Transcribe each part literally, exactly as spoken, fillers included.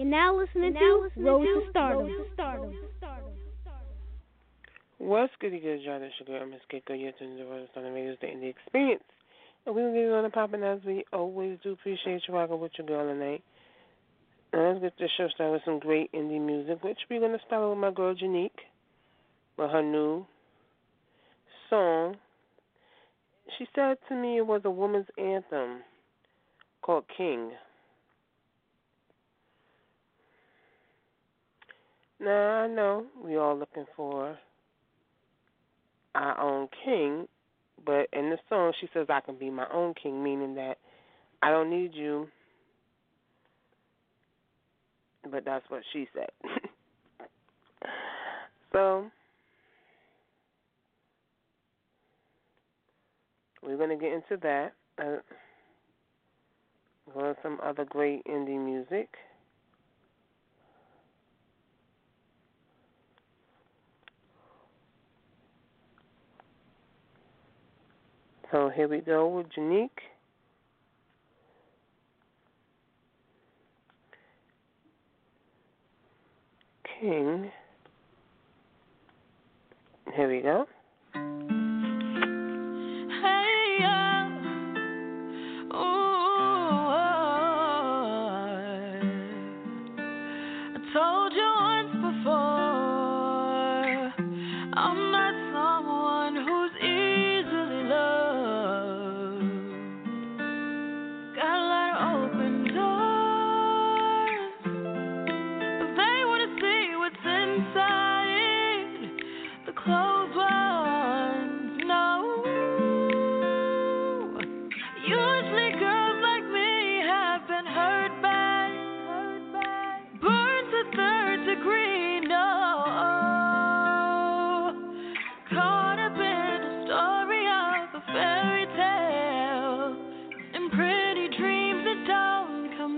You're now listening now to listening Road to to Stardom. Road to Stardom. What's good, you guys? Y'all, this your girl, Miss Keiko. You're tuning to the Road to Stardom Radio, the Indie Experience. And we're going to get it on the popping as we always do. Appreciate you rocking with your girl tonight. Now, let's get this show started with some great indie music, which we're going to start with my girl, Janique, with her new song. She said to me it was a woman's anthem called King. Now, I know we all looking for our own king, but in the song she says I can be my own king, meaning that I don't need you, but that's what she said. So, we're going to get into that. Uh, we're going to some other great indie music. So here we go with Janique. King. Here we go. Hey, yeah. Ooh, I told you once before, I'm not someone who's easily loved. Got a lot of open doors, but they wanna see what's inside the closed ones. No, usually girls like me have been hurt by, burned to third degree. No, caught up in a story of a fairy tale and pretty dreams that don't come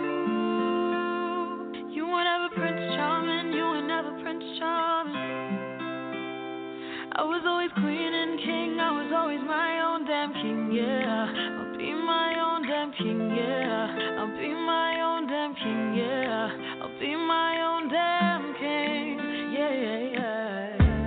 true. You were never Prince Charming, you were never Prince Charming. I was always queen and king, I was always my own damn king, yeah. I'll be my own damn king, yeah. I'll be my own damn king, yeah. I'll be my own damn king, yeah, yeah, yeah.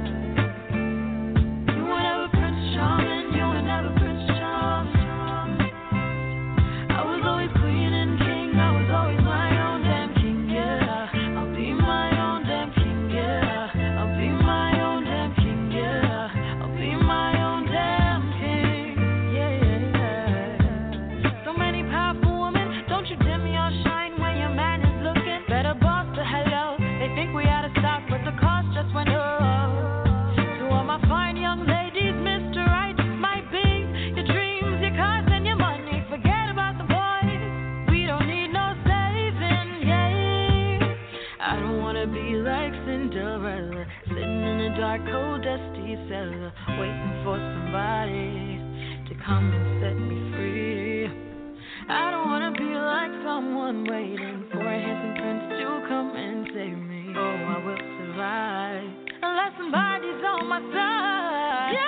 You were never Prince Charming, you were never Prince Charming. I was always queen and king, I was always my own damn king, yeah. I'll be my own damn king, yeah. I'll be my own damn king, yeah. I'll be my own damn king, yeah, yeah, yeah. So many powerful women, don't you dim your shine when your man is looking. Better boss to hello. They think we out of stock, but the cost just went up. To all my fine young ladies, Mister Right might be your dreams, your cars, and your money. Forget about the boys. We don't need no saving, yeah. I don't wanna be like Cinderella, sitting in a dark, cold, dusty cellar, waiting for somebody to come and set me free. I don't wanna be like someone waiting for a handsome prince to come and save me. Oh, I will survive unless somebody's on my side. Yeah.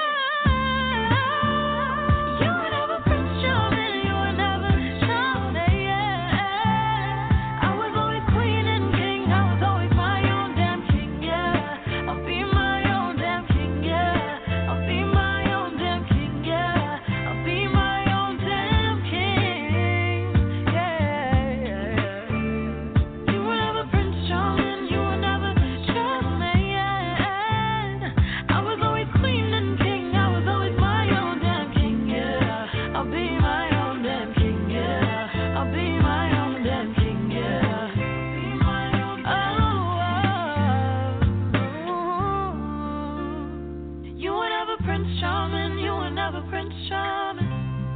You were never Prince Charming, you were never Charming, yeah. I was always queen and king, I was always my own damn king, yeah. I'll be my own damn king, yeah. I'll be my own damn king, yeah. I'll be my own damn king, yeah. You were never Prince Charming, you were never Charming, yeah. I was always queen and king, I was always my own damn king, yeah. I'll be my own damn king, yeah. I'll be my own damn king, yeah. Be my own oh, oh. You were never Prince Charming, you were never Prince Charming.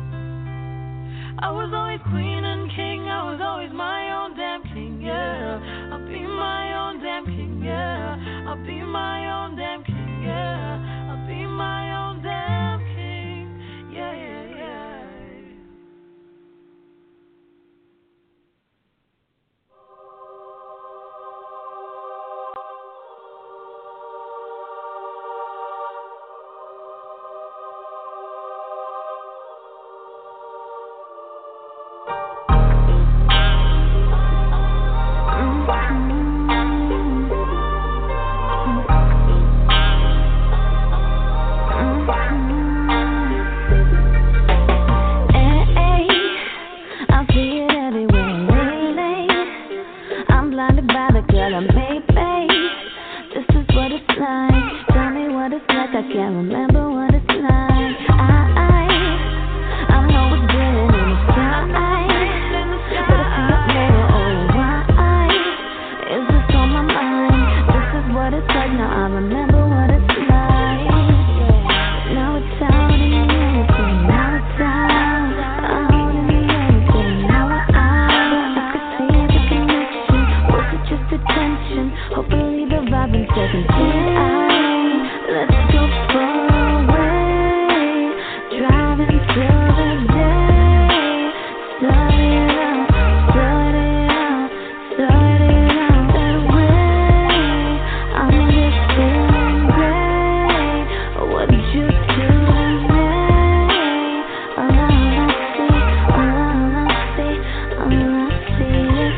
I was always queen and king, I was always my own damn king, yeah. I'll be my own damn king, yeah. I'll be my own damn king, yeah. I'll be my own damn king, yeah, yeah, yeah. Mm-hmm. girl, I'm maybe. This is what it's like. Tell me what it's like. I can't remember what it's like. I, I, I know it's been in the sky, but I can't know. Oh, why is this on my mind? This is what it's like. Now I remember what it's like. Now it's out in the open. Now it's out, out in the open. Now I, I could see the connection. Was it just attention? Hopefully the vibe and second to it. I let's go far away, driving till the day. Start it out, start it out, start it out that way. I'm just feeling great. What did you do to me? All I see, all I see, all I see is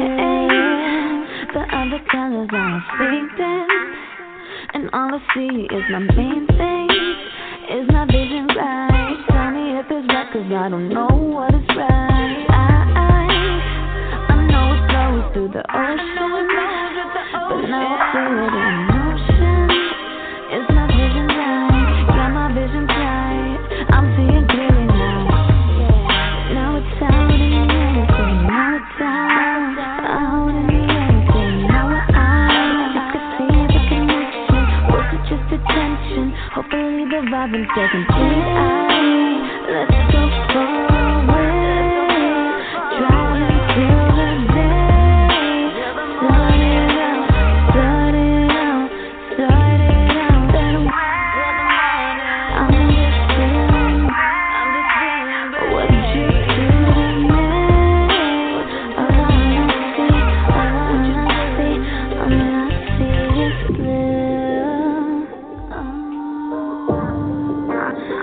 hate. The other colors are fading, and all I see is my main thing. Is my vision right? Tell me if it's right, cause I don't know what is right. I, I, I know it flows through the ocean, but now I feel it in motion. Is my vision right? Got my vision tight. I'm seeing clearly now. Now it's out in the open. Now it's out, out in the open. Now I, I could see the connection. Was it just attention? Hopefully the vibe and second to it. I let's go far away, driving till the day. Start it out, start it out, start it out that way. I'm just feeling, I'm just feeling. What did you do to me? All I see, all I see, all I see is blue. Oh.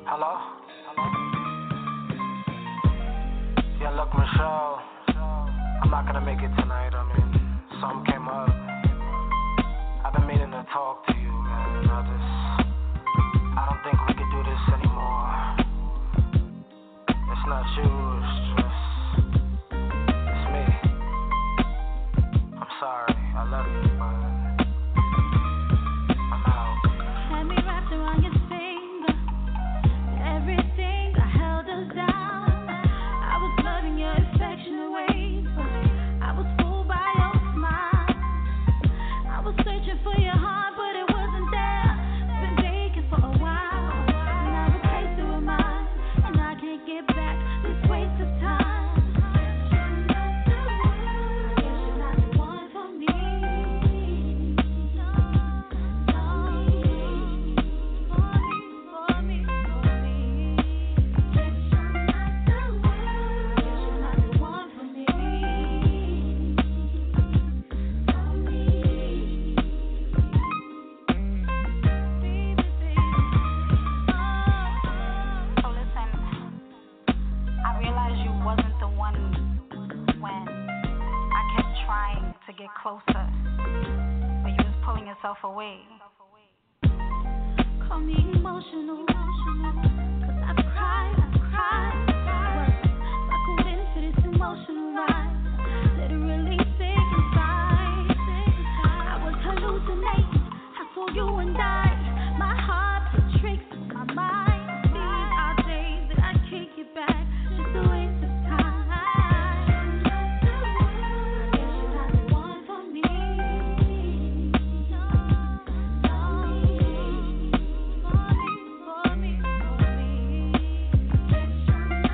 Hello? Yeah, look, Michelle, I'm not gonna make it tonight. I mean, something came up. I've been meaning to talk to you, man. I just, I don't think we can do this anymore. It's not you, it's just, it's me. I'm sorry, I love you, but I'm out. Had me wrapped around your finger. Everything I held us down. I was flooding your affectionate ways, but I was fooled by your smile. I was searching for your heart, but it wasn't there. It's been vacant for a while. And I replaced it with mine, and I can't get back this waste of time. I guess you're not the one for me. No, no, for me, for me, for me. I guess you're not the one for me. So listen, I realized you wasn't the one when I kept trying to get closer, but you was pulling yourself away. Call me emotional, cause I've cried, I've cried, but buckled into this emotional ride, literally sick inside. I was hallucinating, I saw you and I, my heart played tricks with my mind. These are days that I can't get back, just a waste of time. I guess you're not the one for me. No, no, for me, for me, for me.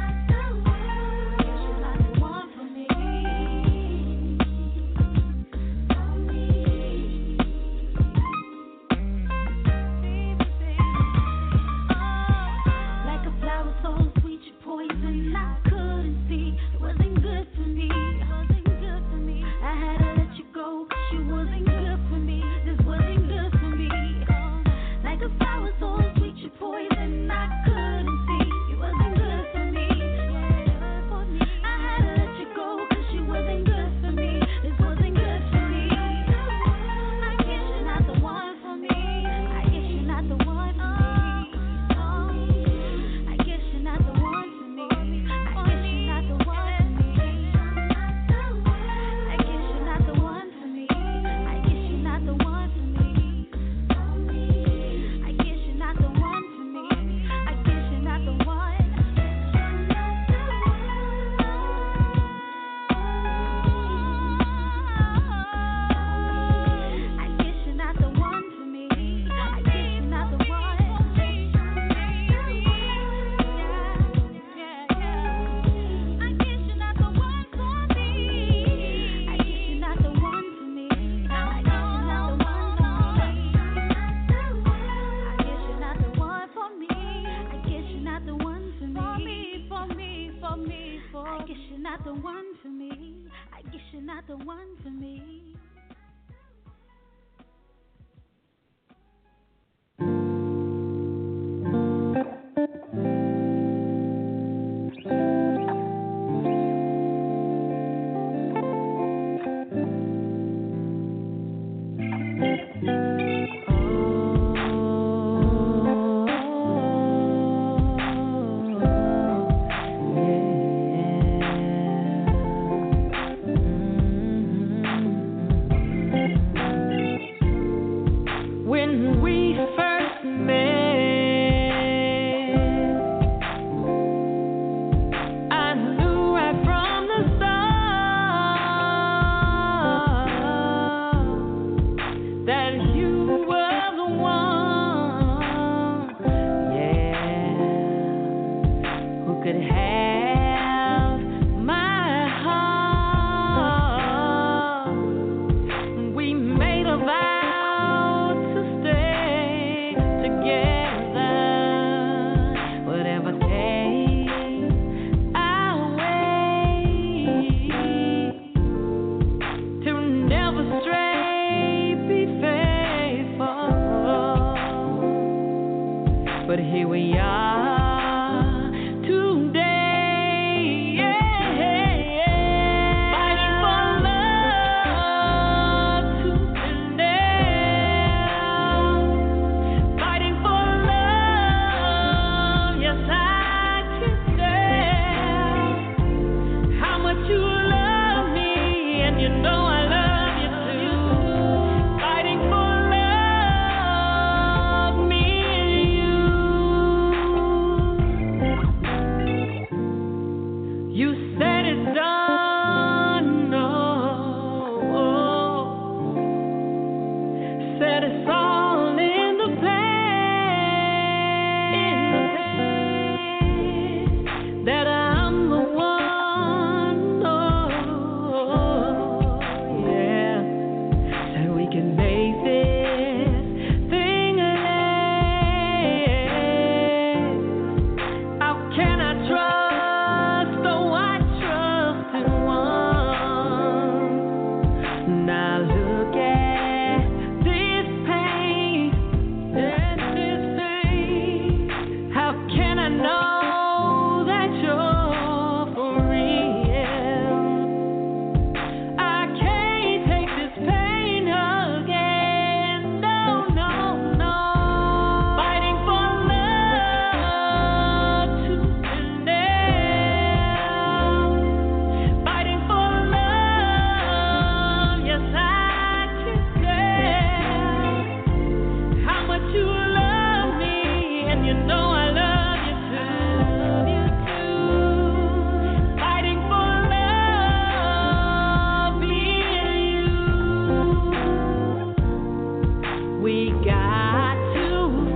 We got to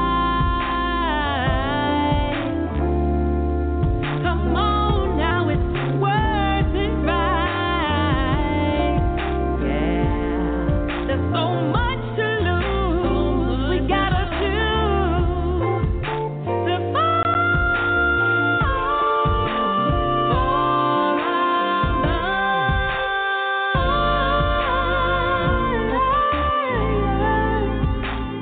fight. Come on now, it's worth it, right? Yeah, there's so much to lose. We gotta choose to fight for our love.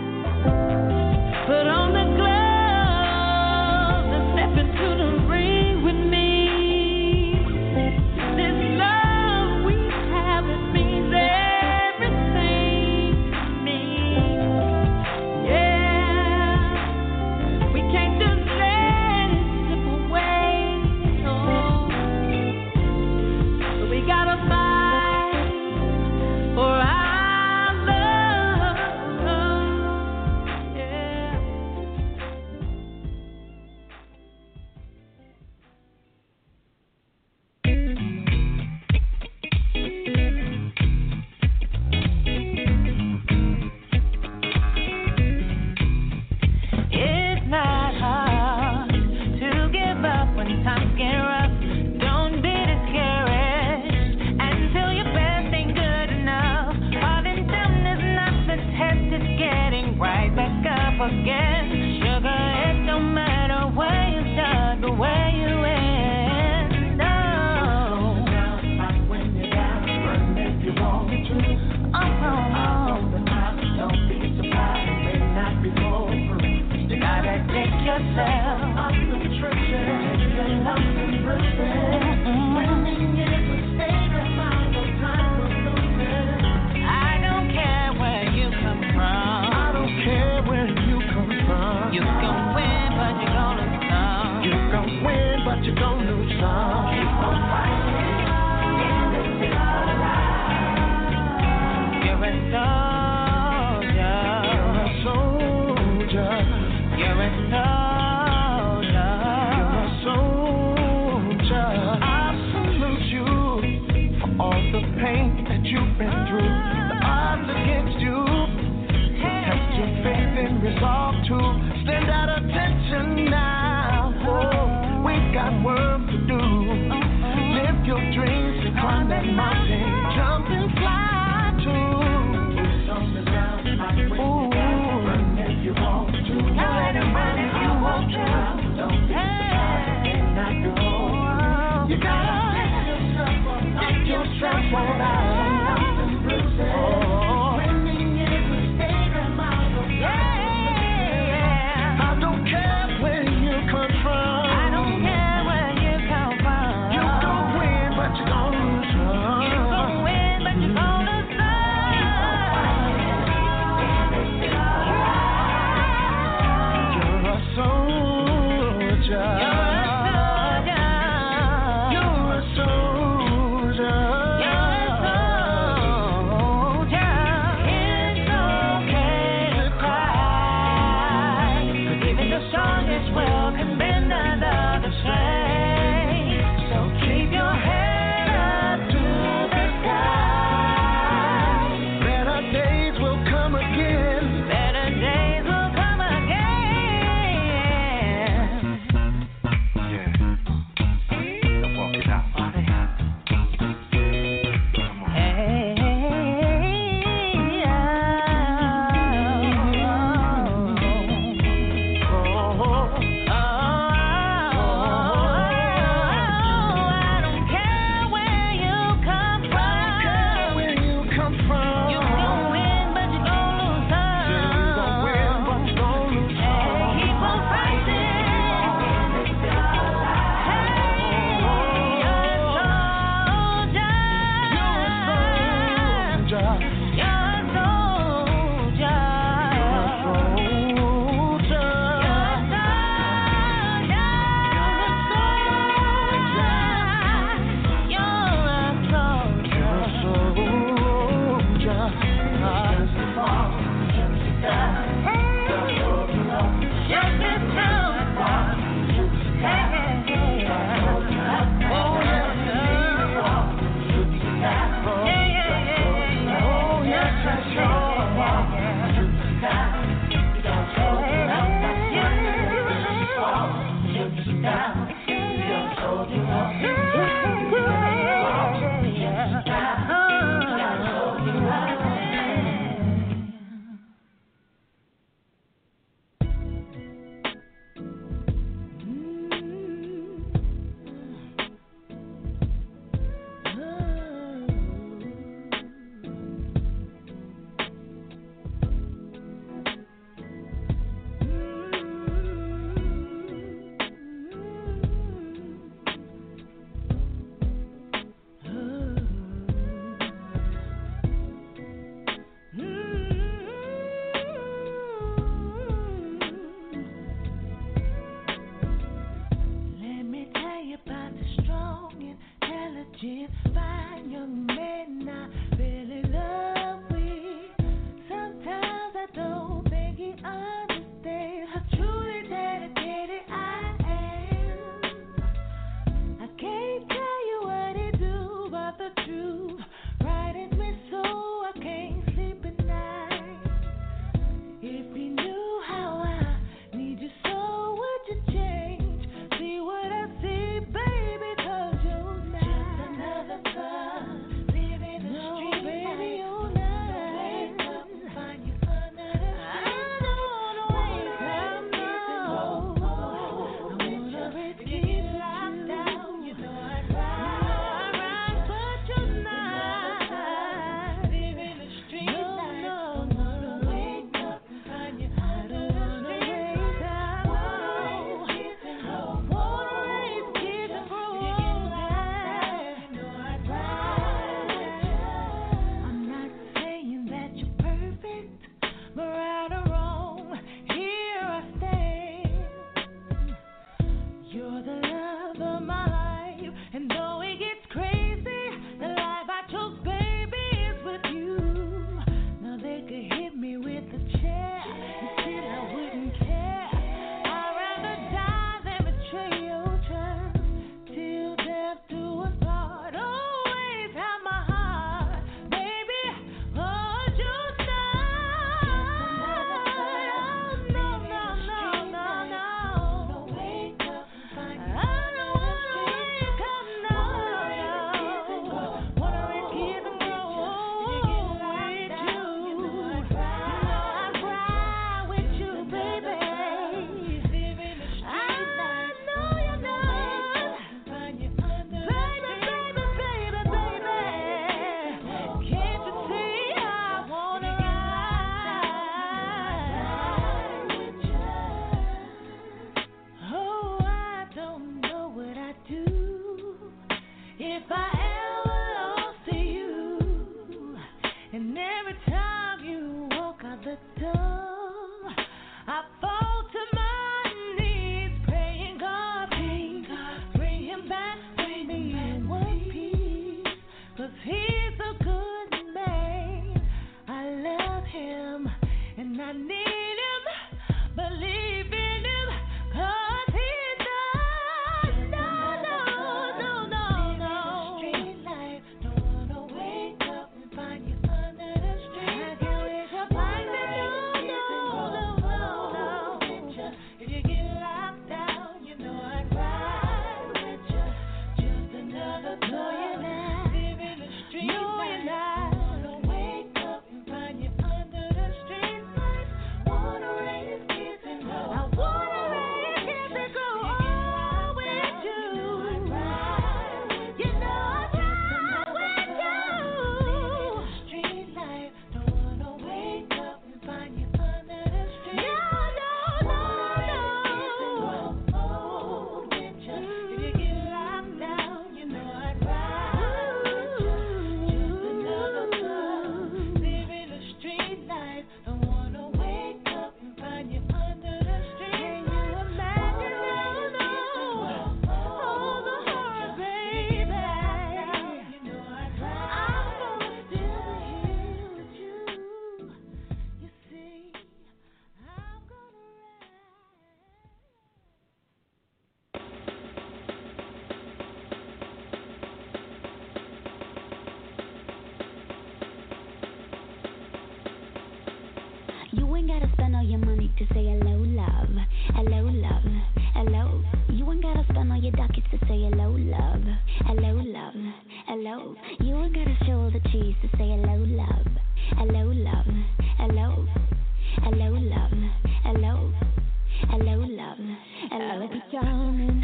You ain't gotta spend all your money to say hello, love. Hello, love. Hello. You ain't gotta spend all your dockets to say hello, love. Hello, love. Hello. You ain't gotta show all the cheese to say hello, love. Hello, love. Hello. Hello, love. Hello. Hello, love. Hello. Alex Charming,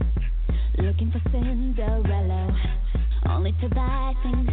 looking for Cinderella, only to buy things,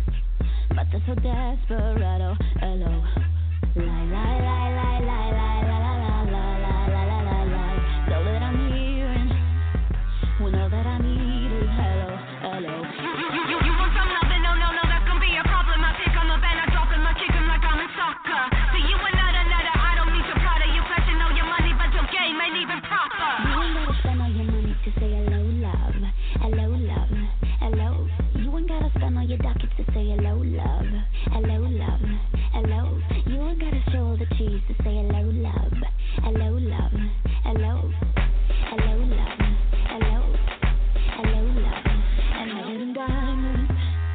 but they're so desperado. Hello. Lie, lie, lie, lie, lie, lie, lie, lie, lie, lie, lie, lie, lie, lie. So that I'm hearing, when all that I need is hello, hello. You, you, you want some loving? No, no, no, that's gonna be a problem. I pick 'em up and I drop 'em, I kick 'em like I'm in soccer. See you another, another, I don't need your Prada. You flashing all your money, but your game ain't even proper. You ain't gotta spend all your money to say hello, love. Hello, love. Hello. You ain't gotta spend all your dockets to say hello, love. Hello, love. Hello. You ain't gotta show all the cheese to say hello, love. Hello, love. Hello. Hello, love. Hello. Hello, love. And hidden diamonds.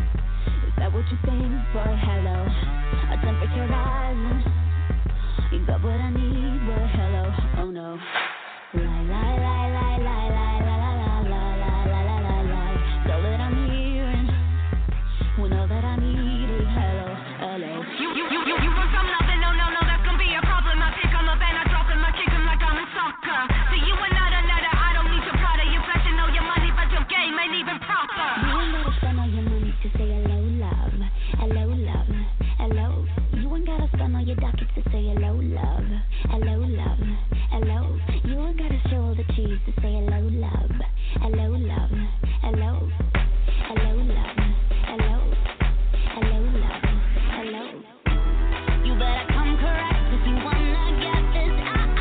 Is that what you think for hello? A temperature rising. You got what I need, but hello. Oh no. Lie, lie, lie, lie, lie, lie, lie, lie, lie, lie, lie, lie, lie, lie. So that I'm hearing, when all that I need is hello, hello. You, you, you, you, you want some loving? No, no, no, that's gonna be a problem. I pick 'em up and I drop 'em, I kick 'em like I'm in soccer. See you another, another, I don't need your Prada. You flashing all your money, but your game ain't even proper. You ain't gotta spend all your money to say hello, love. Hello, love. Hello. You ain't gotta spend all your dockets to say hello, love. Hello, love. Hello. You ain't gotta show all the cheese to say hello, love. Hello, love. Hello. Hello, love. Hello. Hello, love. Hello. You better come correct if you wanna get this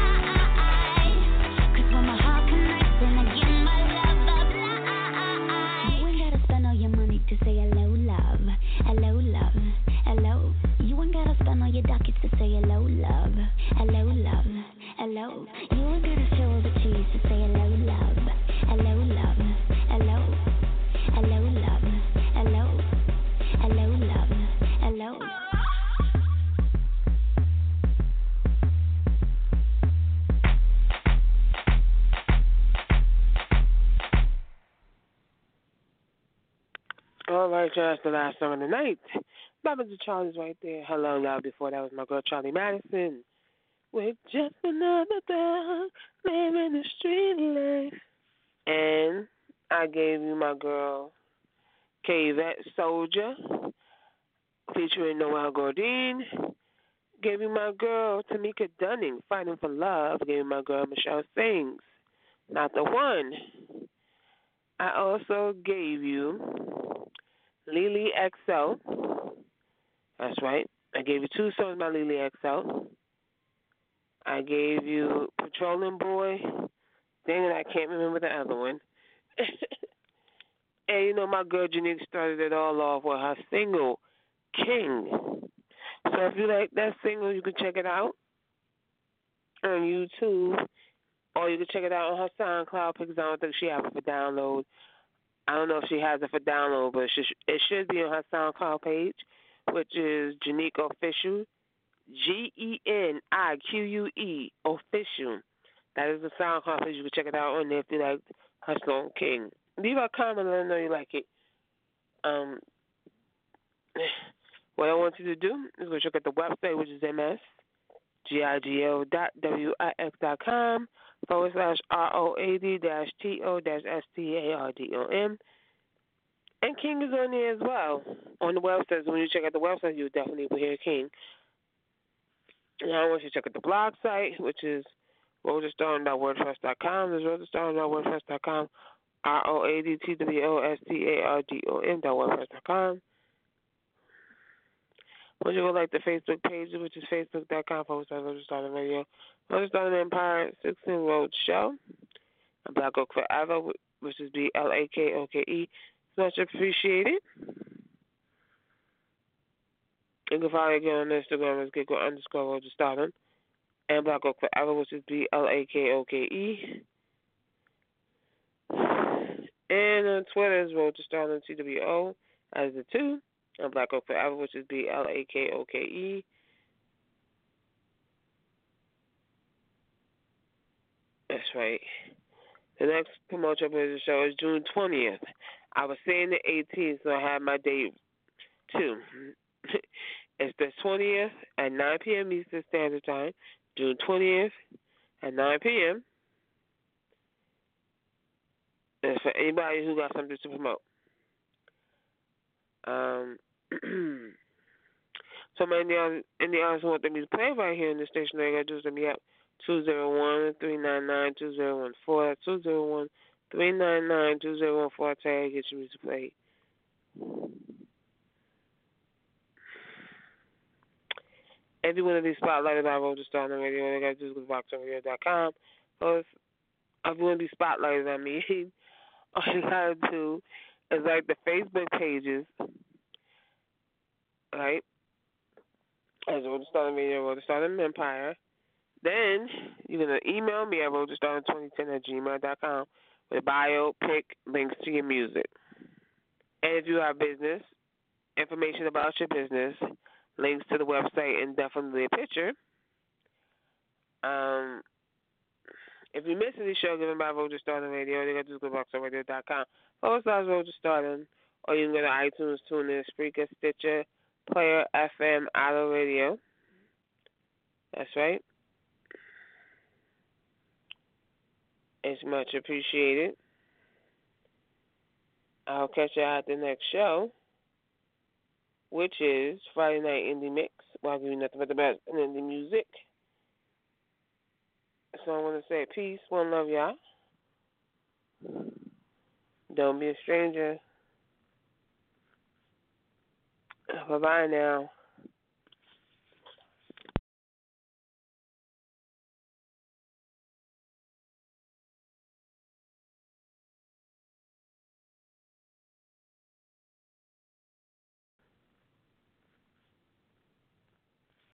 I. 'Cause when my heart connects, then I give my love a fly. You ain't gotta spend all your money to say hello, love. Hello, love. Hello. You ain't gotta spend all your dockets to say hello, love. Hello, love. Hello. You ain't gotta show all the cheese to say hello, love. Hello, love. Hello. Hello, love. Hello. Hello, love. Hello. All right, y'all, that's the last song of the night. Bobby the Charlie's right there. Hello, now before that was my girl Charlie Madison. With just another dog living the street life. And I gave you my girl K-Vet Soldier featuring Noel Gordine. Gave you my girl Tamika Dunning, Fighting for Love. Gave you my girl Michelle Sings, Not the One. I also gave you Lily X L. That's right. I gave you two songs by Lily X L. I gave you Petroleum Boy. Dang it, I can't remember the other one. And you know, my girl Janique started it all off with her single, King. So if you like that single, you can check it out on YouTube, or you can check it out on her SoundCloud because I don't think she has it for download. I don't know if she has it for download, but it should, it should be on her SoundCloud page, which is Janique Official, G E N I Q U E Official. That is the SoundCloud page. You can check it out on there if you like her song King. Leave a comment and let her know you like it. Um, what I want you to do is go check out the website, which is msgigl dot wix dot com forward slash R O A D dash T O dash S T A R D O M. And King is on there as well on the website. So when you check out the website, you'll definitely will hear King. And I want you to check out the blog site, which is roadstarring dot wordpress dot com. There's roadstarring dot wordpress dot com. R O A D T W O S T A R D O M dot wordpress dot com. Once you go like the Facebook page, which is facebook dot com forward slash Roadstarring Radio, Roadstarring Empire sixteen Road Show, and Black Oak Forever, which is B L A K O K E. Much appreciated. You can follow again on Instagram as Giggle underscore Roadstarring, and Black Oak Forever, which is B L A K O K E. And on Twitter is Roadstarring T W O as the two. And Black Oak Forever, which is B L A K O K E. That's right. The next promotion for the show is June twentieth. I was saying the eighteenth, so I have my date too. It's the twentieth at nine p.m. Eastern Standard Time, June twentieth at nine p.m. It's for anybody who got something to promote. Um, so many in the artists who want their music played right here in the station, they got to do is hit me up. two zero one, three nine nine, two zero one four. That's two zero one, three nine nine, two zero one four. I tell you, get your music played. Every one of these spotlighted by Roger Star on the radio, all they got to do is go to vox radio dot com. So if every one of these spotlighted, I mean, all you got to do is like the Facebook pages, right? As Roger Star on the radio, Roger Star on Empire. Then you're going to email me at roger star twenty ten at gmail dot com with a bio, pic, links to your music. And if you have business, information about your business, links to the website, and definitely a picture. Um, if you miss any show given by Roger Stardom Radio, you got to just go to vox radio dot com. Forward slash Roger Stardom. Or you can go to iTunes, TuneIn, Spreaker, Stitcher, Player, F M, Auto Radio. That's right. It's much appreciated. I'll catch you at the next show, which is Friday Night Indie Mix. Where I give you nothing but the best in indie music. So I want to say peace, one love, y'all. Don't be a stranger. Bye-bye now.